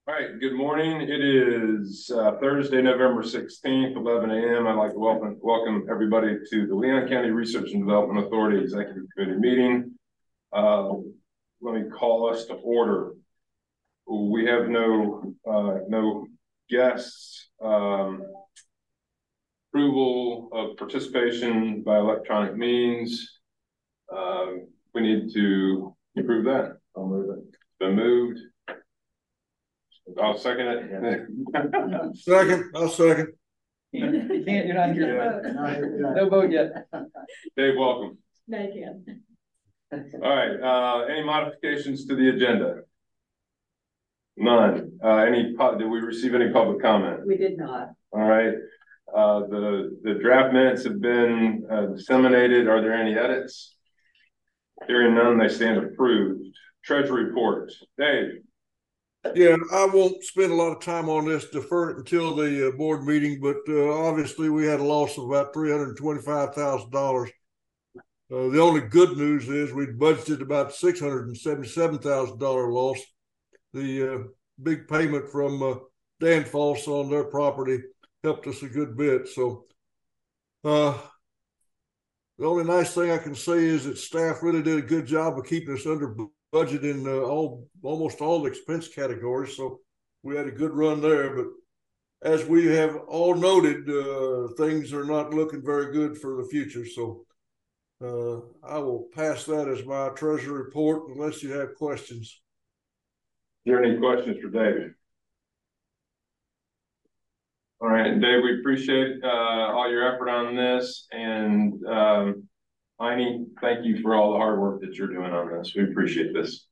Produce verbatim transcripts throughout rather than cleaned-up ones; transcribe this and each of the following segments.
All right, good morning. It is uh, Thursday, November sixteenth, eleven a m I'd like to welcome, welcome everybody to the Leon County Research and Development Authority Executive Committee meeting. Uh, let me call us to order. We have no, uh, no guests. Um, approval of participation by electronic means. Uh, we need to approve that. I'll move it. It's been moved. I'll second it. Second, I'll second. You can't, you're not here. Yeah. No vote yet. Dave, welcome. No, you can. All right, uh, any modifications to the agenda? None. Uh, any, did we receive any public comment? We did not. All right. Uh, the, the draft minutes have been uh, disseminated. Are there any edits? Hearing none, they stand approved. Treasury report. Dave. Yeah, I won't spend a lot of time on this, defer it until the uh, board meeting, but uh, obviously we had a loss of about three hundred twenty-five thousand dollars. Uh, the only good news is we budgeted about six hundred seventy-seven thousand dollars loss. The uh, big payment from uh, Danfoss on their property helped us a good bit. So uh, the only nice thing I can say is that staff really did a good job of keeping us under budget in uh, all almost all the expense categories, so we had a good run there. But as we have all noted, uh, things are not looking very good for the future. So uh, I will pass that as my treasury report unless you have questions. Is there any questions for David? All right, Dave, we appreciate uh, all your effort on this, and um, Heine, thank you for all the hard work that you're doing on this. We appreciate this.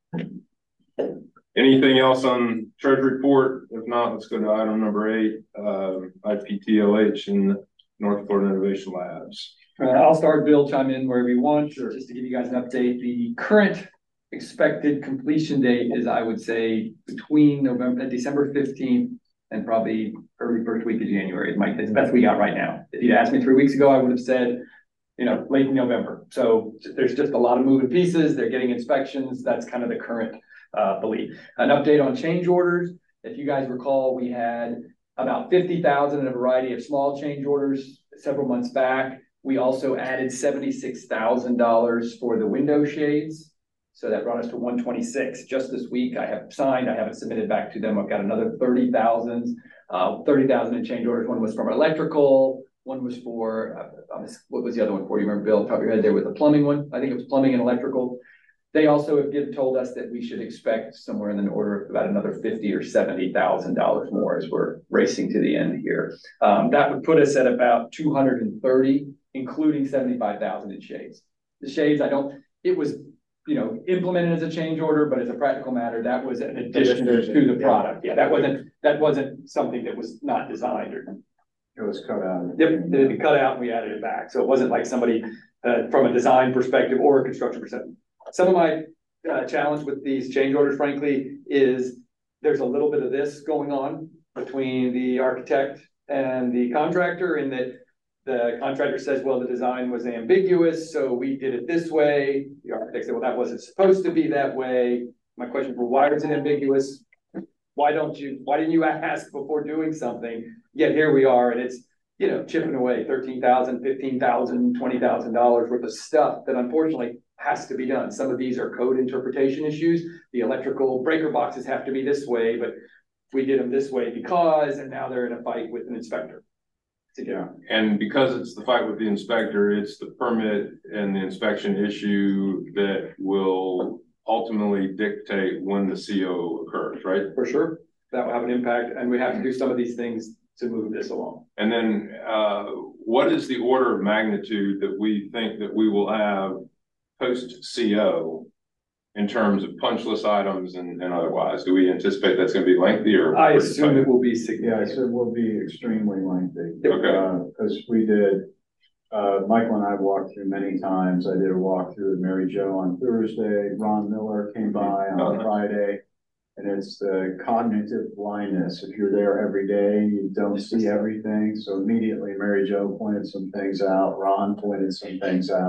Anything else on treasury report? If not, let's go to item number eight, uh, I P T L H and North Florida Innovation Labs. Uh, I'll start, Bill, chime in wherever you want, sure. Just to give you guys an update. The current expected completion date is, I would say, between November, December fifteenth and probably early first week of January. It might, it's the best we got right now. If you'd asked me three weeks ago, I would have said, you know, late November. So there's just a lot of moving pieces. They're getting inspections. That's kind of the current uh, belief. An update on change orders. If you guys recall, we had about fifty thousand in a variety of small change orders several months back. We also added seventy-six thousand dollars for the window shades. So that brought us to one twenty-six. Just this week, I have signed, I haven't submitted back to them. I've got another thirty thousand, uh, thirty thousand in change orders. One was from electrical. One was for, uh, what was the other one for? You remember, Bill, top of your head there with the plumbing one? I think it was plumbing and electrical. They also have give, told us that we should expect somewhere in the order of about another fifty or seventy thousand dollars more as we're racing to the end here. Um, that would put us at about two hundred thirty, including seventy-five thousand in shades. The shades, I don't, it was, you know, implemented as a change order, but as a practical matter, that was an addition to the product. Yeah, that wasn't, that wasn't something that was not designed or. It was cut out. Yep, it had been cut out and we added it back. So it wasn't like somebody uh, from a design perspective or a construction perspective. Some of my uh, challenge with these change orders, frankly, is there's a little bit of this going on between the architect and the contractor, in that the contractor says, well, the design was ambiguous, so we did it this way. The architect said, well, that wasn't supposed to be that way. My question for why was it ambiguous? Why don't you, why didn't you ask before doing something? Yet here we are, and it's, you know, chipping away thirteen thousand, fifteen thousand, twenty thousand dollars worth of stuff that unfortunately has to be done. Some of these are code interpretation issues. The electrical breaker boxes have to be this way, but we did them this way because, and now they're in a fight with an inspector. Yeah, and because it's the fight with the inspector, it's the permit and the inspection issue that will ultimately dictate when the C O occurs, right? For sure, that will have an impact, and we have to do some of these things to move this along. And then uh, what is the order of magnitude that we think that we will have post C O in terms of punch list items and, and otherwise? Do we anticipate that's going to be lengthy, or? I assume it will be Yeah, significant. so it will be extremely lengthy. Okay. Because uh, we did, uh, Michael and I walked through many times. I did a walkthrough with Mary Jo on Thursday. Ron Miller came by on Oh, nice. Friday. And it's the cognitive blindness. If you're there every day, you don't see everything. So immediately Mary Jo pointed some things out. Ron pointed some things out.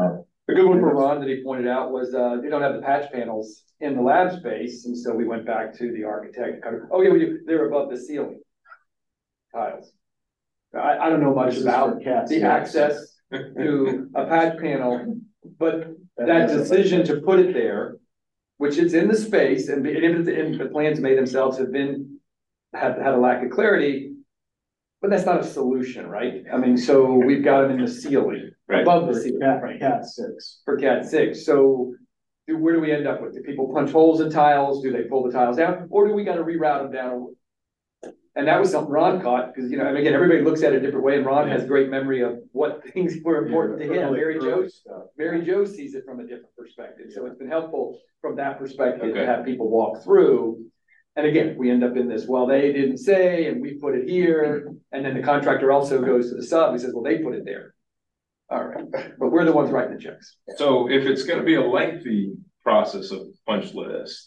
The good one for Ron that he pointed out was, uh, they don't have the patch panels in the lab space, and so we went back to the architect. Oh yeah, we do, they're above the ceiling tiles. I, I don't know much This is about for cats, the yes. access to a patch panel, but that that's a- decision to put it there, which it's in the space, and the, and the, the plans made themselves have been, have had a lack of clarity, but that's not a solution, right? I mean, so we've got them in the ceiling, Right. above the For ceiling, cat, right, cat six. for cat six, so do, where do we end up with? Do people punch holes in tiles? Do they pull the tiles down? Or do we gotta reroute them down? And that was something Ron caught, because, you know, and again, everybody looks at it a different way, and Ron has great memory of what things were important to him. Early- Mary early Jo, stuff. Mary Jo sees it from a different perspective, so it's been helpful from that perspective Okay. to have people walk through. And again, we end up in this, well, they didn't say, and we put it here, and then the contractor also goes to the sub and says, well, they put it there. All right, but we're the ones writing the checks. So if it's gonna be a lengthy process of punch list,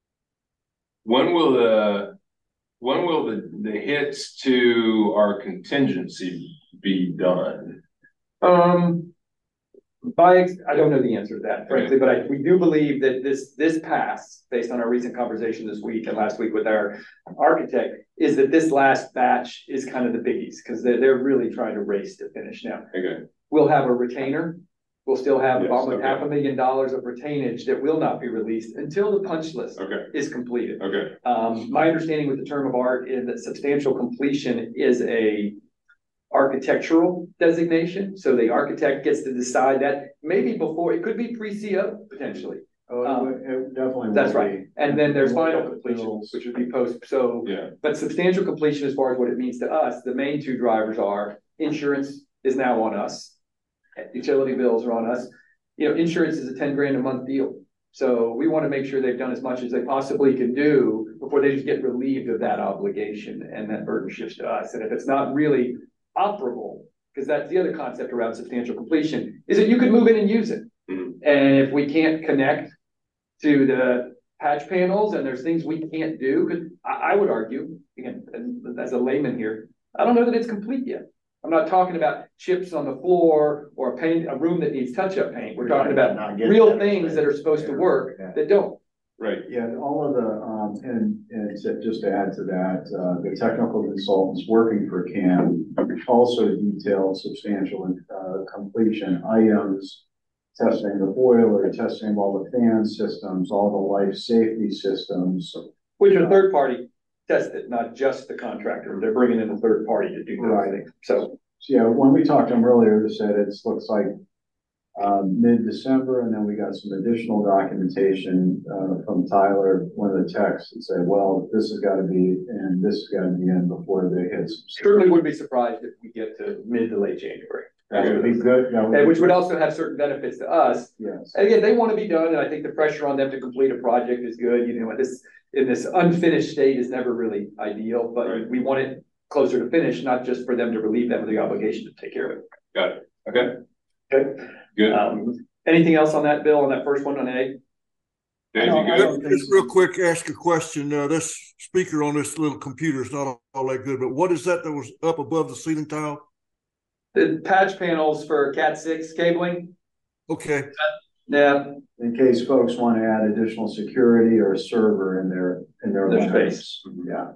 when will the, when will the, the hits to our contingency be done? Um, by, ex- I don't know the answer to that, frankly, but I, we do believe that this, this pass, based on our recent conversation this week and last week with our architect, is that this last batch is kind of the biggies, because they're, they're really trying to race to finish now. Okay, We'll have a retainer. We'll still have Yes, almost okay. half a million dollars of retainage that will not be released until the punch list okay, is completed. okay, Um, my understanding with the term of art is that substantial completion is a architectural designation. So the architect gets to decide that maybe before, it could be pre-C O potentially. Oh, it Um, would- it definitely. That's will right. be. And then there's We'll final get the completion, bills. which would be post. So, yeah, but substantial completion as far as what it means to us, the main two drivers are insurance is now on us. Utility bills are on us. You know, insurance is a ten grand a month deal. So we want to make sure they've done as much as they possibly can do before they just get relieved of that obligation, and that burden shifts to us. And if it's not really operable, because that's the other concept around substantial completion, is that you could move in and use it. Mhm. And if we can't connect to the patch panels and there's things we can't do, because I, I would argue, again, as, as a layman here, I don't know that it's complete yet. I'm not talking about chips on the floor or a paint, a room that needs touch-up paint. We're talking Not about getting real that things that are supposed to work Yeah. that don't. right, Yeah, all of the, um, and, and to- just to add to that, uh, the technical consultants working for C A M also detailed substantial, uh, completion items, testing the boiler, testing all the fan systems, all the life safety systems. Which are third party tested, not just the contractor. They're bringing in a third party to do those Right. things. So, So, yeah, when we talked to them earlier, they said it looks like um, mid-December, and then we got some additional documentation uh, from Tyler, one of the techs, that said, well, this has got to be, and this has got to be in before they hit. some- certainly wouldn't be surprised if we get to mid to late January. That would be good. That would And be which would good. also have certain benefits to us. Yes. And again, they want to be done, and I think the pressure on them to complete a project is good. You know, this, in this unfinished state is never really ideal, but Right. we want it closer to finish, not just for them to relieve them of the obligation to take care of it. got it, okay, Okay. good. Um, anything else on that, Bill, on that first one on A? Dave, you I good? don't- Just real quick, ask a question. Uh, this speaker on this little computer is not all that good, but what is that that was up above the ceiling tile? The patch panels for cat six cabling? Okay, Yeah, In case folks want to add additional security or a server in their, in their. Their labs. space. Yeah.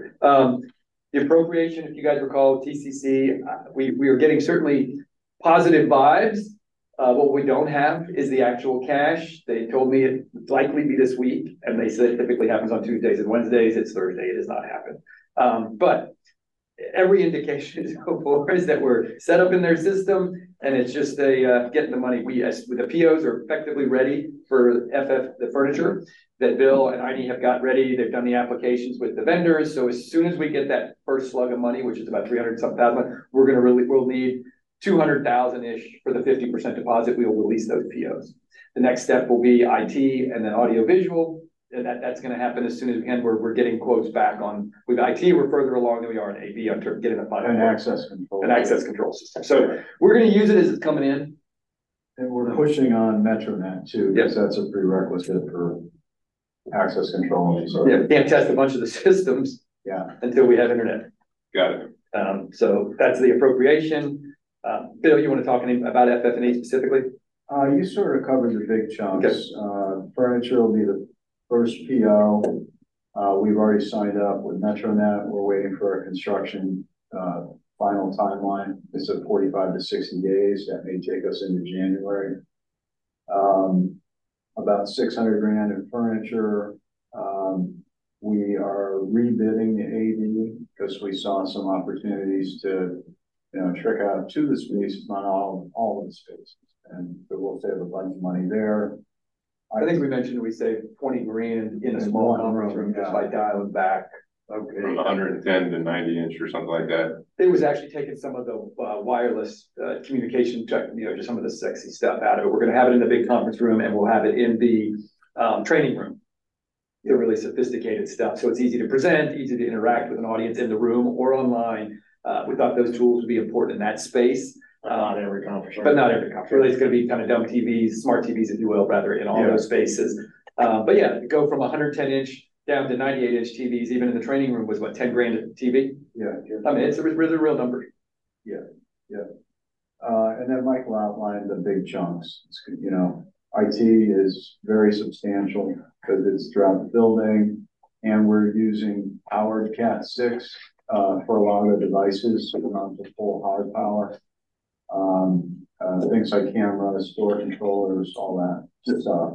um, the appropriation, if you guys recall, T C C, uh, we, we are getting certainly positive vibes. Uh, what we don't have is the actual cash. They told me it would likely be this week, and they said it typically happens on Tuesdays and Wednesdays. It's Thursday. It has not happened. Um, but every indication so far is that we're set up in their system, and it's just a, uh, getting the money. We, as the P Os are effectively ready for F F, the furniture that Bill and Heidi have got ready. They've done the applications with the vendors. So as soon as we get that first slug of money, which is about three hundred some thousand, we're gonna really, we'll need two hundred thousand-ish for the fifty percent deposit. We will release those P Os. The next step will be I T and then audio visual. And that, that's gonna happen as soon as we can. We're, we're getting quotes back on, with I T, we're further along than we are in A V on terms of getting the final. And access control. An access control system. So we're gonna use it as it's coming in. And we're pushing on MetroNet too, because that's a prerequisite for access control. So, Yeah, can't test a bunch of the systems yeah. until we have internet. Got it. Um, so that's the appropriation. Uh, Bill, you want to talk any about F F and E specifically? Uh, you sort of covered the big chunks. Uh, furniture will be the first P O. Uh, we've already signed up with MetroNet. We're waiting for a construction, uh, final timeline. It's at forty-five to sixty days. That may take us into January. Um, about six hundred grand in furniture. Um, we are rebidding the A V because we saw some opportunities to, you know, trick out to the spaces, not all, all of the spaces. And so we'll save a bunch of money there. I think we mentioned we saved twenty grand in a In small one conference room room, just yeah. by dialing back. Okay. From one hundred ten to ninety inch or something like that. It was actually taking some of the uh, wireless uh, communication, tech, you know, just some of the sexy stuff out of it. We're going to have it in the big conference room, and we'll have it in the um, training room. The really sophisticated stuff, so it's easy to present, easy to interact with an audience in the room or online. Uh, we thought those tools would be important in that space. But not every conference room. But not every conference. Really, it's going to be kind of dumb T Vs, smart T Vs, if you will, rather, in all Yeah. those spaces. Um, but yeah, go from one hundred ten inch down to ninety-eight inch T Vs, even in the training room, was what, ten grand a T V? Yeah. I mean, it's a really real number. Uh, and then Michael outlined the big chunks. It's, you know, I T is very substantial because it's throughout the building, and we're using powered Cat six uh, for a lot of the devices, so not the full hard power. Um, uh, things like cameras, store controllers, all that stuff.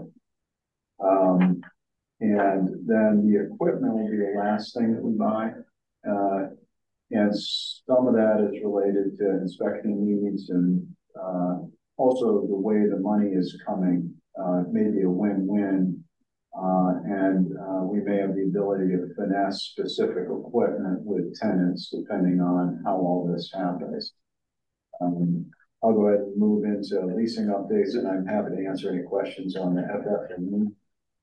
Um, and then the equipment will be the last thing that we buy. Uh, and some of that is related to inspection needs and uh, also the way the money is coming, uh, maybe a win-win. Uh, and uh, we may have the ability to finesse specific equipment with tenants depending on how all this happens. Um, I'll go ahead and move into leasing updates, and I'm happy to answer any questions on the F F and E.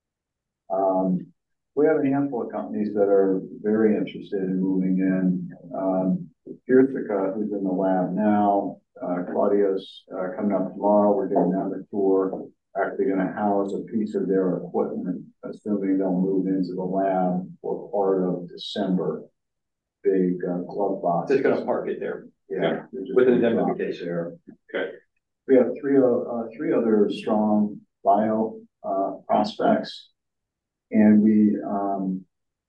Um, we have a handful of companies that are very interested in moving in. Um, Pirtica, who's in the lab now, uh, Claudio's uh, coming up tomorrow. We're doing another tour. Actually going to house a piece of their equipment, assuming they'll move into the lab for part of December. Big uh, glove box. Just gonna park it there. Yeah, they're just With an gonna drop indemnification. there. Okay. We have three, uh, three other strong bio, uh, prospects. And we, um,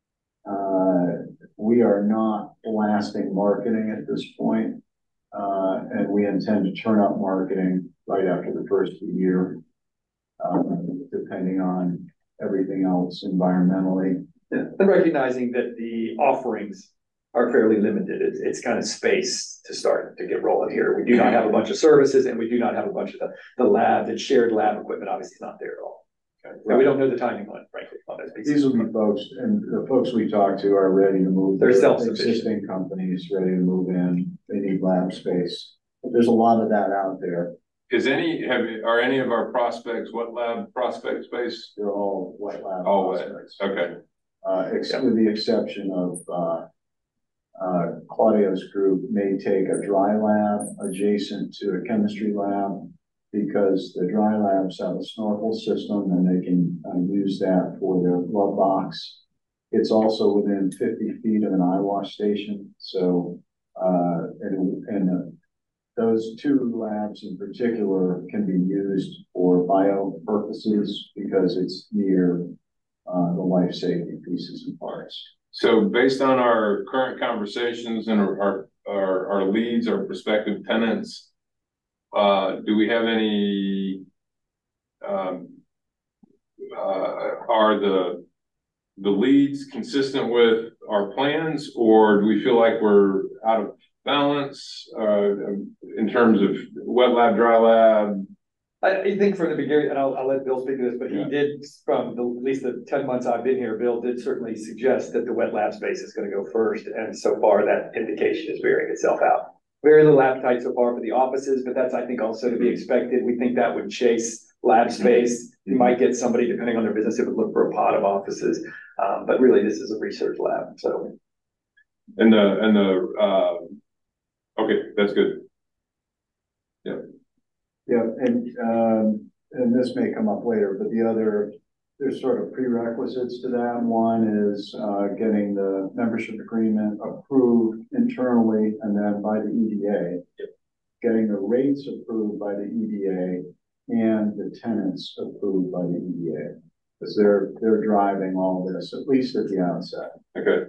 uh, we are not blasting marketing at this point. Uh, and we intend to turn up marketing right after the first of the year, um, depending on everything else environmentally. Yeah. And recognizing that the offerings are fairly limited. It's, it's kind of space to start to get rolling here. We do not have a bunch of services, and we do not have a bunch of the, the lab, the shared lab equipment obviously is not there at all. Okay. And we don't know the timing on it, frankly, on those pieces. These will be folks, and the folks we talk to are ready to move. They're self-sufficient. Existing companies ready to move in. They need lab space. There's a lot of that out there. Is any, have, are any of our prospects, what lab prospect space? They're all wet lab. All wet. prospects. Okay. Uh, except with the exception of, uh, uh, Claudio's group may take a dry lab adjacent to a chemistry lab, because the dry labs have a snorkel system and they can uh, use that for their glove box. It's also within fifty feet of an eye wash station. So, uh, and, and uh, those two labs in particular can be used for bio purposes because it's near uh, the life safety pieces and parts. So based on our current conversations and our, our, our leads, our prospective tenants, uh, do we have any, um, uh, are the, the leads consistent with our plans, or do we feel like we're out of balance, uh, in terms of wet lab, dry lab? I, I think from the beginning, and I'll, I'll let Bill speak to this, but he Yeah. did, from the, at least the ten months I've been here, Bill did certainly suggest that the wet lab space is gonna go first, and so far that indication is bearing itself out. Very little appetite so far for the offices, but that's, I think, also to be expected. We think that would chase lab space. You might get somebody, depending on their business, who would look for a pod of offices, um, but really this is a research lab, so. And the, and the, uh, okay, that's good. Yeah. Yeah, and, um, and this may come up later, but the other, there's sort of prerequisites to that. One is, uh, getting the membership agreement approved internally and then by the E D A. Getting the rates approved by the E D A, and the tenants approved by the E D A. Because they're, they're driving all this, at least at the outset. Okay.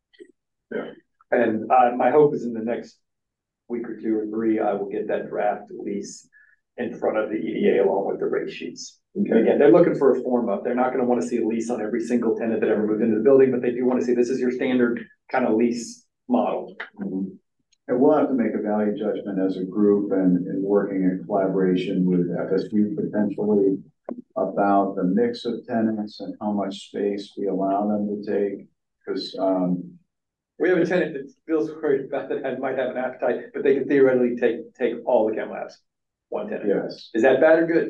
And uh, my hope is in the next week or two or three, I will get that draft lease in front of the E D A along with the rate sheets. Okay. Again, they're looking for a form up. They're not going to want to see a lease on every single tenant that ever moved into the building, but they do want to see this is your standard kind of lease model. Mm-hmm. And we'll have to make a value judgment as a group and, and working in collaboration with F S U potentially about the mix of tenants and how much space we allow them to take. Because um, We have a tenant that feels worried about that and might have an appetite, but they can theoretically take take all the chem labs. One tenant. yes, Is that bad or good?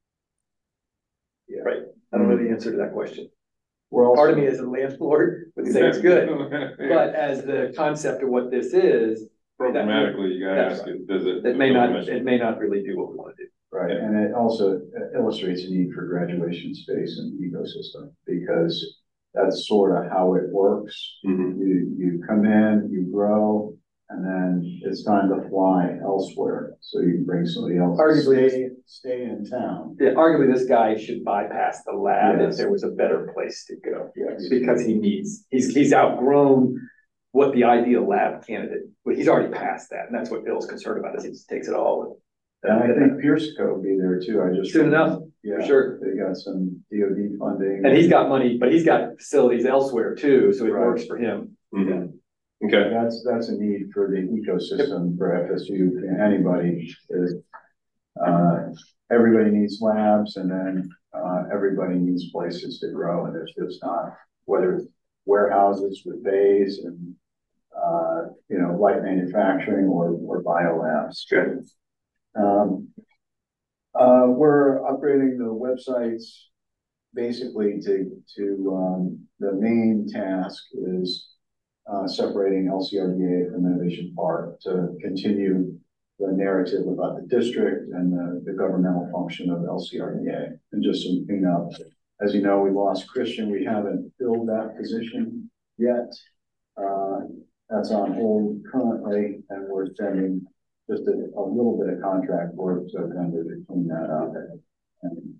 yeah. Right. I don't know the answer to that question. We're also, Part of me as a landlord would say it's good, but as the concept of what this is, Programmatically, you gotta That's ask it, does it? it may not, it may not really do what we want to do. right, and it also illustrates a need for graduation space in the ecosystem because that's sort of how it works. Mhm. You, you come in, you grow, and then it's time to fly elsewhere. So you can bring somebody else. to Arguably- Stay, stay in town. Yeah, arguably this guy should bypass the lab if Yes. there was a better place to go. Yes. Because he needs, he's, he's outgrown what the ideal lab candidate, but he's already past that. And that's what Bill's concerned about is he just takes it all. And I think Pierceco will be there too. I just. Soon enough, Yeah, for sure. they got some D O D funding. And he's got money, but he's got facilities elsewhere too, so it Right. works for him. Mhm. Okay, That's, that's a need for the ecosystem for F S U, and anybody is, uh, everybody needs labs and then, uh, everybody needs places to grow and there's just not, whether it's warehouses with bays and, uh, you know, light manufacturing or, or biolabs. Good. Um, uh, we're upgrading the websites basically to, to, um, the main task is Uh, separating L C R D A from Innovation Park to continue the narrative about the district and the, the governmental function of L C R D A and just some cleanup. As you know, we lost Christian. We haven't filled that position yet. Uh, that's on hold currently, and we're sending just a, a little bit of contract work to vendor to clean that up. And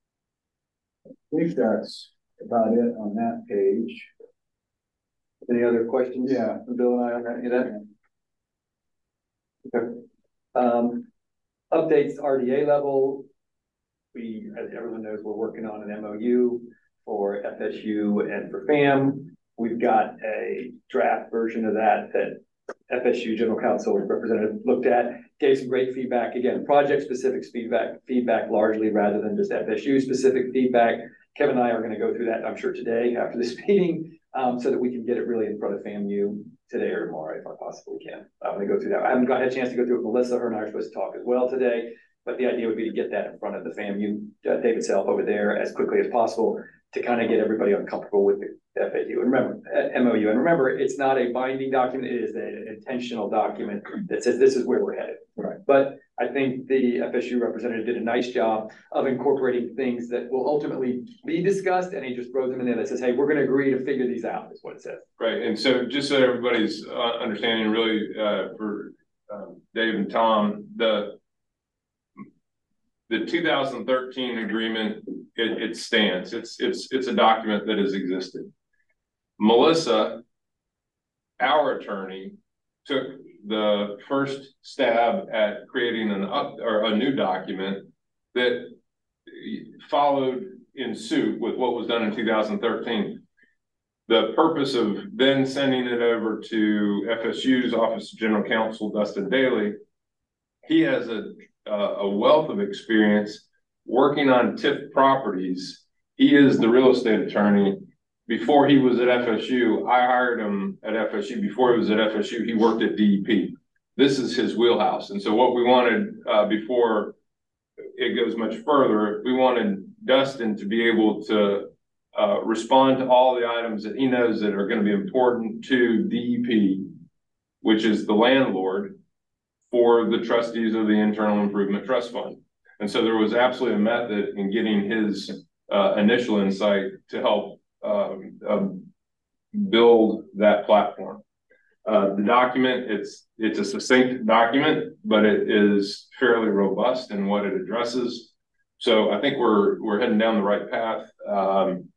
I think that's about it on that page. Any other questions? Yeah. from Bill and I on that, any of that? Okay. Um, updates R D A level. We, as everyone knows, we're working on an M O U for F S U and for FAM. We've got a draft version of that that F S U General Counsel representative looked at, gave some great feedback. Again, project specific feedback, feedback largely rather than just F S U specific feedback. Kevin and I are going to go through that, I'm sure, today after this meeting. Um, so that we can get it really in front of FAMU today or tomorrow if I possibly can. I'm gonna go through that. I haven't got a chance to go through it with Melissa. Her and I are supposed to talk as well today, but the idea would be to get that in front of the FAMU, uh, David Self over there as quickly as possible to kind of get everybody uncomfortable with the F A U. And remember, uh, M O U, and remember, it's not a binding document. It is an intentional document that says this is where we're headed. Right. But I think the F S U representative did a nice job of incorporating things that will ultimately be discussed, and he just throws them in there that says, hey, we're going to agree to figure these out, is what it says. right, and so just so everybody's uh, understanding really, uh, for um, Dave and Tom, the the two thousand thirteen agreement, it, it stands. It's, it's, it's a document that has existed. Melissa, our attorney, took the first stab at creating an up or a new document that followed in suit with what was done in two thousand thirteen. The purpose of then sending it over to F S U's Office of General Counsel, Dustin Daly, he has a, a wealth of experience working on T I F properties. He is the real estate attorney. Before he was at F S U, I hired him at F S U. Before he was at F S U, he worked at D E P. This is his wheelhouse. And so what we wanted uh, before it goes much further, we wanted Dustin to be able to uh, respond to all the items that he knows that are going to be important to D E P, which is the landlord for the trustees of the Internal Improvement Trust Fund. And so there was absolutely a method in getting his uh, initial insight to help um, um, build that platform. Uh, the document, it's it's a succinct document, but it is fairly robust in what it addresses. so I think we're, we're heading down the right path. Um,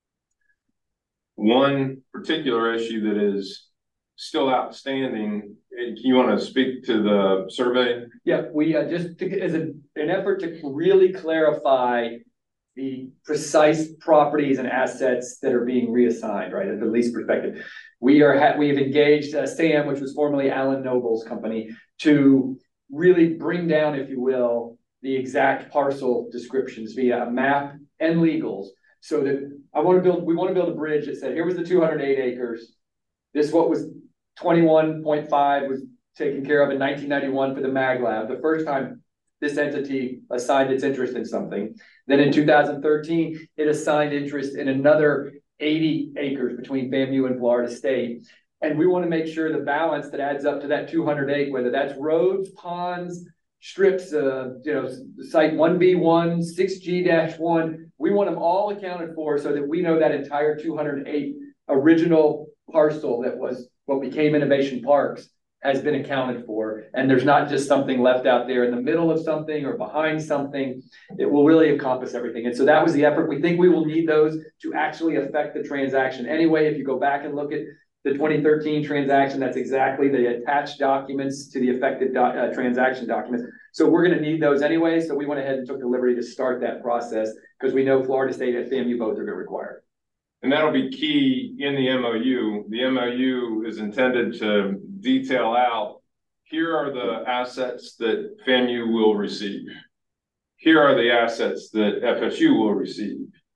one particular issue that is still outstanding, you want to speak to the survey? Yeah, we uh, just to, as a, an effort to really clarify the precise properties and assets that are being reassigned, right, at the lease perspective. We are ha we've engaged uh, SAM, which was formerly Alan Noble's company, to really bring down, if you will, the exact parcel descriptions via a map and legals, so that I want to build, we want to build a bridge that said, here was the two hundred eight acres. This what was twenty-one point five was taken care of in nineteen ninety-one for the Mag Lab, the first time this entity assigned its interest in something. Then in two thousand thirteen, it assigned interest in another eighty acres between FAMU and Florida State. And we want to make sure the balance that adds up to that two hundred eight, whether that's roads, ponds, strips, uh, you know, site one B one, six G one, we want them all accounted for so that we know that entire two hundred eight original parcel that was what became Innovation Parks has been accounted for. And there's not just something left out there in the middle of something or behind something. It will really encompass everything. And so that was the effort. We think we will need those to actually affect the transaction anyway. If you go back and look at the twenty thirteen transaction, that's exactly the attached documents to the affected do uh, transaction documents. So we're going to need those anyway. So we went ahead and took the liberty to start that process because we know Florida State and FAMU both are going to require it. And that'll be key in the M O U. The M O U is intended to detail out, here are the assets that FAMU will receive. Here are the assets that F S U will receive.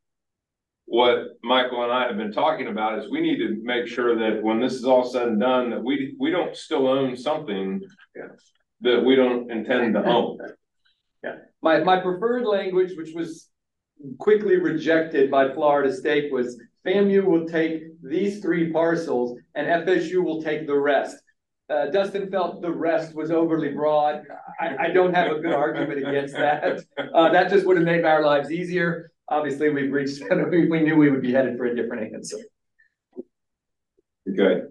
What Michael and I have been talking about is we need to make sure that when this is all said and done, that we, we don't still own something that we don't intend to own. Yeah. My, my preferred language, which was quickly rejected by Florida State, was FAMU will take these three parcels and F S U will take the rest. Uh, Dustin felt the rest was overly broad. I, I don't have a good argument against that. Uh, that just would have made our lives easier. Obviously, we've reached, we, we knew we would be headed for a different answer. Okay.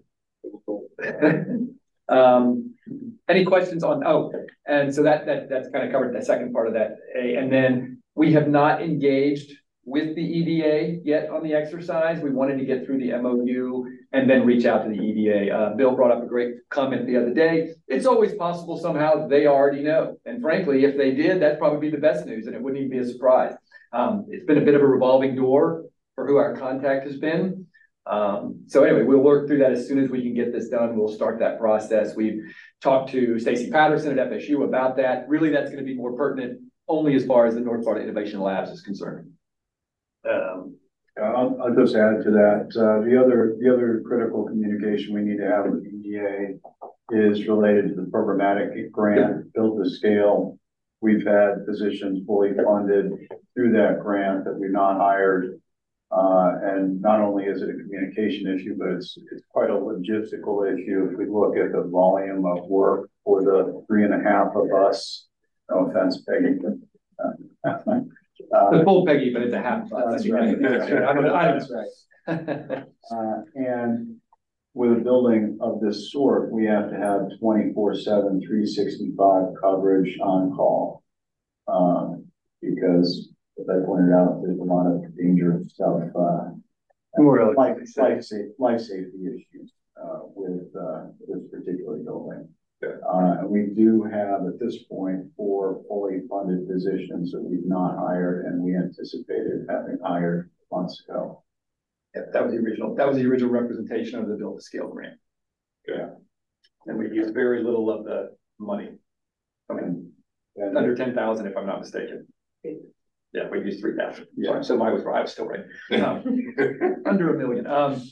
um, any questions on, oh, and so that, that that's kind of covered that second part of that. And then we have not engaged with the E D A yet on the exercise. We wanted to get through the M O U and then reach out to the E D A. Uh, Bill brought up a great comment the other day. It's always possible somehow they already know. And frankly, if they did, that'd probably be the best news and it wouldn't even be a surprise. Um, it's been a bit of a revolving door for who our contact has been. Um, so anyway, we'll work through that as soon as we can get this done. We'll start that process. We've talked to Stacy Patterson at F S U about that. Really, that's going to be more pertinent only as far as the North Florida Innovation Labs is concerned. Um, I'll, I'll just add to that. Uh, the other the other critical communication we need to have with E D A is related to the programmatic grant, Build to Scale. We've had positions fully funded through that grant that we've not hired. Uh, and not only is it a communication issue, but it's, it's quite a logistical issue. If we look at the volume of work for the three and a half of us, no offense, Peggy. Uh, uh, the full Peggy, but it's a half. That's right. That's right. That's right. uh, and with a building of this sort, we have to have twenty-four seven, three sixty-five coverage on call. Um, because, as I pointed out, there's a lot of dangerous stuff, uh, More life, life, safe, life safety issues uh, with uh, this particular building. Yeah. Uh, and we do have at this point four fully funded positions that we've not hired, and we anticipated having hired months ago. Yeah, that was the original. That was the original representation of the Build to Scale grant. Yeah, and we used very little of the money. I mean, and under ten thousand, if I'm not mistaken. Yeah, we used three thousand. Yeah, so mine was right. I was still right. Um, under a million. Um,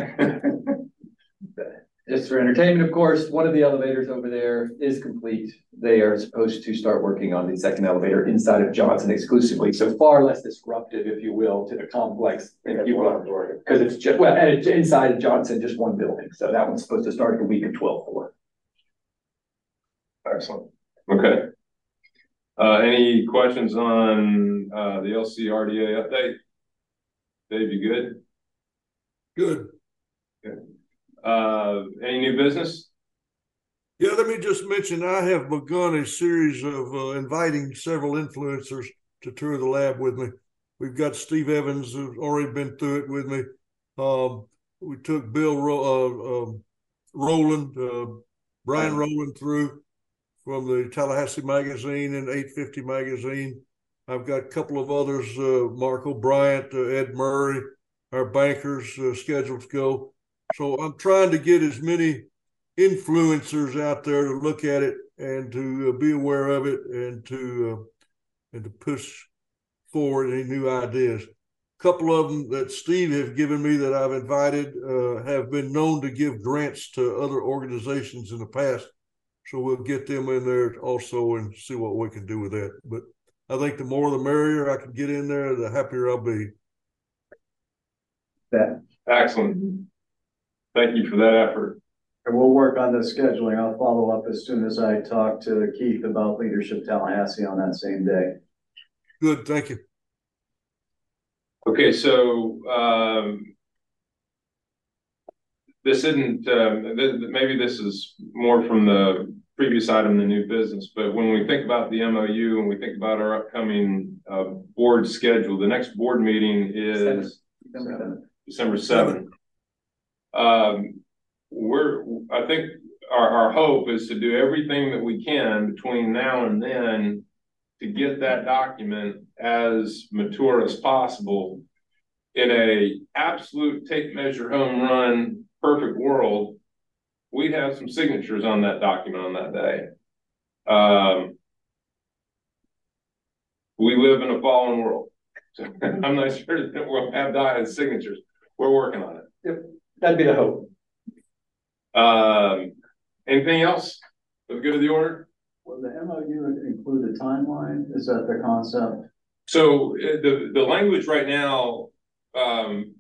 just for entertainment, of course. One of the elevators over there is complete. They are supposed to start working on the second elevator inside of Johnson exclusively, so far less disruptive, if you will, to the complex. If you will, because it's just well, and it's inside of Johnson, just one building. So that one's supposed to start the week of twelve four. Excellent. Okay. Uh, any questions on uh, the L C R D A update? Dave, you good? Good. Good. Uh, any new business? Yeah, let me just mention, I have begun a series of uh, inviting several influencers to tour the lab with me. We've got Steve Evans, who's already been through it with me. Um, we took Bill Ro- uh, um, Rowland, uh, Brian Rowland through from the Tallahassee Magazine and eight fifty Magazine. I've got a couple of others, uh, Mark O'Brien, uh, Ed Murray, our bankers uh, scheduled to go. So I'm trying to get as many influencers out there to look at it and to uh, be aware of it and to uh, and to push forward any new ideas. A couple of them that Steve has given me that I've invited uh, have been known to give grants to other organizations in the past. So we'll get them in there also and see what we can do with that. But I think the more the merrier I can get in there, the happier I'll be. That, Excellent. Thank you for that effort. and we'll work on the scheduling. I'll follow up as soon as I talk to Keith about Leadership Tallahassee on that same day. Good, thank you. Okay, so um, this isn't, um, th maybe this is more from the previous item, the new business, but when we think about the M O U and we think about our upcoming uh, board schedule, the next board meeting is December December seventh. Um, we're, I think our, our hope is to do everything that we can between now and then to get that document as mature as possible. In a absolute take measure home run perfect world, we'd have some signatures on that document on that day. Um, we live in a fallen world, so I'm not sure that we'll have Diane's signatures. We're working on it. Yep, that'd be the hope. Um, anything else for the good of the order? Will the M O U include a timeline? Is that the concept? So uh, the the language right now, um,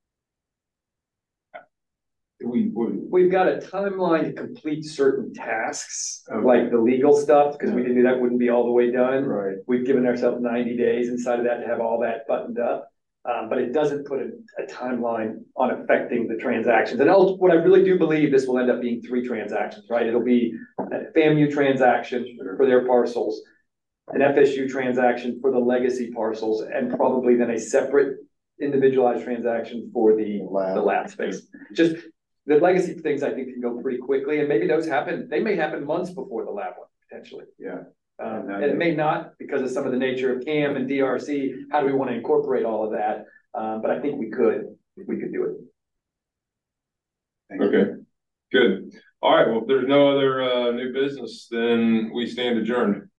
we, we We've got a timeline to complete certain tasks, Okay. like the legal stuff, because we knew that wouldn't be all the way done. Right. We've given ourselves ninety days inside of that to have all that buttoned up. Um, but it doesn't put a, a timeline on affecting the transactions. And I'll, what I really do believe this will end up being three transactions, right? It'll be a FAMU transaction for their parcels, an F S U transaction for the legacy parcels, and probably then a separate individualized transaction for the lab, the lab space. Just the legacy things I think can go pretty quickly, and maybe those happen, they may happen months before the lab one, potentially. Yeah. Um, and it may not because of some of the nature of C A M and D R C. How do we want to incorporate all of that? Um, but I think we could, we could do it. okay, good. All right. Well, if there's no other uh, new business, then we stand adjourned.